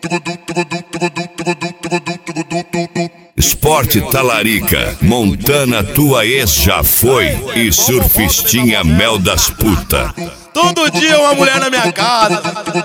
Esporte Talarica, Montana tua ex já foi e surfistinha mel das puta. Todo dia uma mulher na minha casa,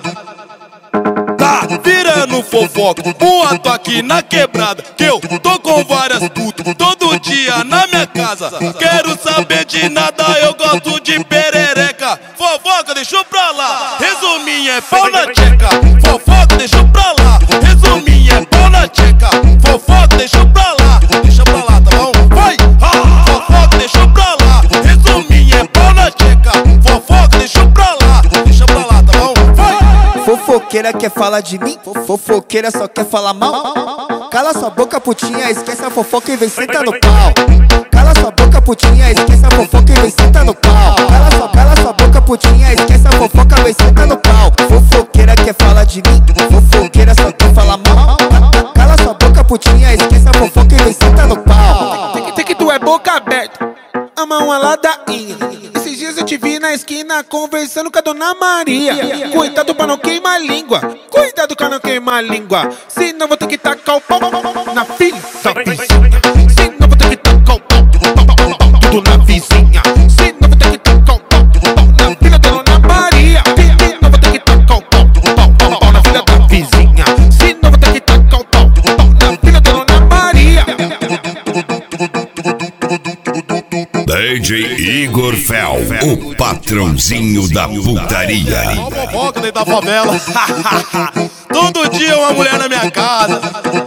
tá virando fofoca, boato aqui na quebrada, que eu tô com várias putas, todo dia na minha casa. Quero saber de nada, eu gosto de perereca. Fofoca, deixa pra lá, resuminha é pau na tcheca. Fofoca, deixa pra lá, resuminha é pau na tcheca. Fofoca, deixa pra lá, tá bom? Vai! Fofoca, deixa pra lá, resuminha é pau na tcheca. Fofoca, deixa pra lá, tá bom? Vai! Fofoqueira quer falar de mim, fofoqueira só quer falar mal. Cala sua boca, putinha, esquece a fofoca e vem senta no pau. Cala sua boca, putinha, esquece a fofoca e vem senta no pau. Cala sua boca, putinha, esquece a fofoca, vem senta no pau. Fofoqueira quer falar de mim, fofoqueira só quer falar mal. Cala sua boca, putinha, esquece a fofoca e vem senta no pau. Tem que tu é boca aberta, a mão a ladainha. Esses dias eu te vi na esquina conversando com a Dona Maria. Cuidado pra não queimar a língua, cuidado pra não queimar a língua. Senão vou ter que tacar o pau na filha da vizinha. Senão vou ter que tacar o pau tudo na vizinha. Senão vou ter que tacar o pau na filha da Dona Maria. Senão vou ter que tacar o pau na filha da vizinha. Senão vou ter que tacar o pau na filha da Dona Maria. DJ Igor Fel, o patrãozinho da putaria. Fofoca dentro da favela. Todo dia uma mulher na minha casa,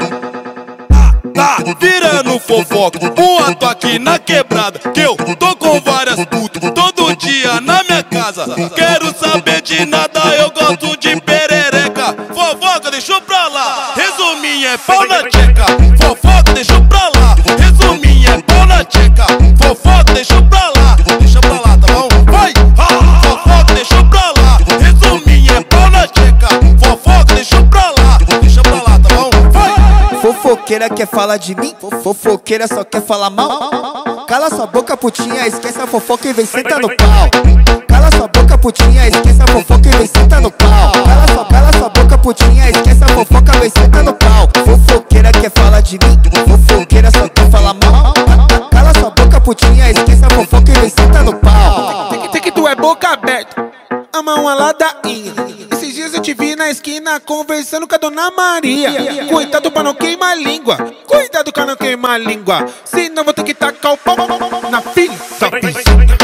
tá virando fofoca, boato aqui na quebrada, que eu tô com várias putas, todo dia na minha casa. Quero saber de nada, eu gosto de perereca. Fofoca, deixa pra lá, resuminha é pau na tcheca. Fofoca, deixa pra lá, resuminha é pau na tcheca. Fofoca, deixa pra lá, tá bom? Vai! Fofoca, deixa pra lá, resuminha é pau na tcheca. Fofoca, deixa pra lá, tá bom? Vai! Fofoqueira quer falar de mim, fofoqueira só quer falar mal. Cala sua boca, putinha, esquece a fofoca e vem senta no pau. Cala sua boca, putinha, esquece a fofoca e vem senta no pau. Cala sua boca, putinha, esquece a fofoca, vem senta no pau. Fofoqueira quer falar de mim, fofoqueira só quer falar mal. Cala sua boca, putinha, esquece a fofoca e vem senta no pau. Tem que tu é boca aberta, a mão a ladainha. Esses dias eu te vi na esquina conversando com a Dona Maria. Cuidado pra não queimar a língua, cuidado pra não queimar a língua. Senão vou ter que tacar o pau na filha da vizinha.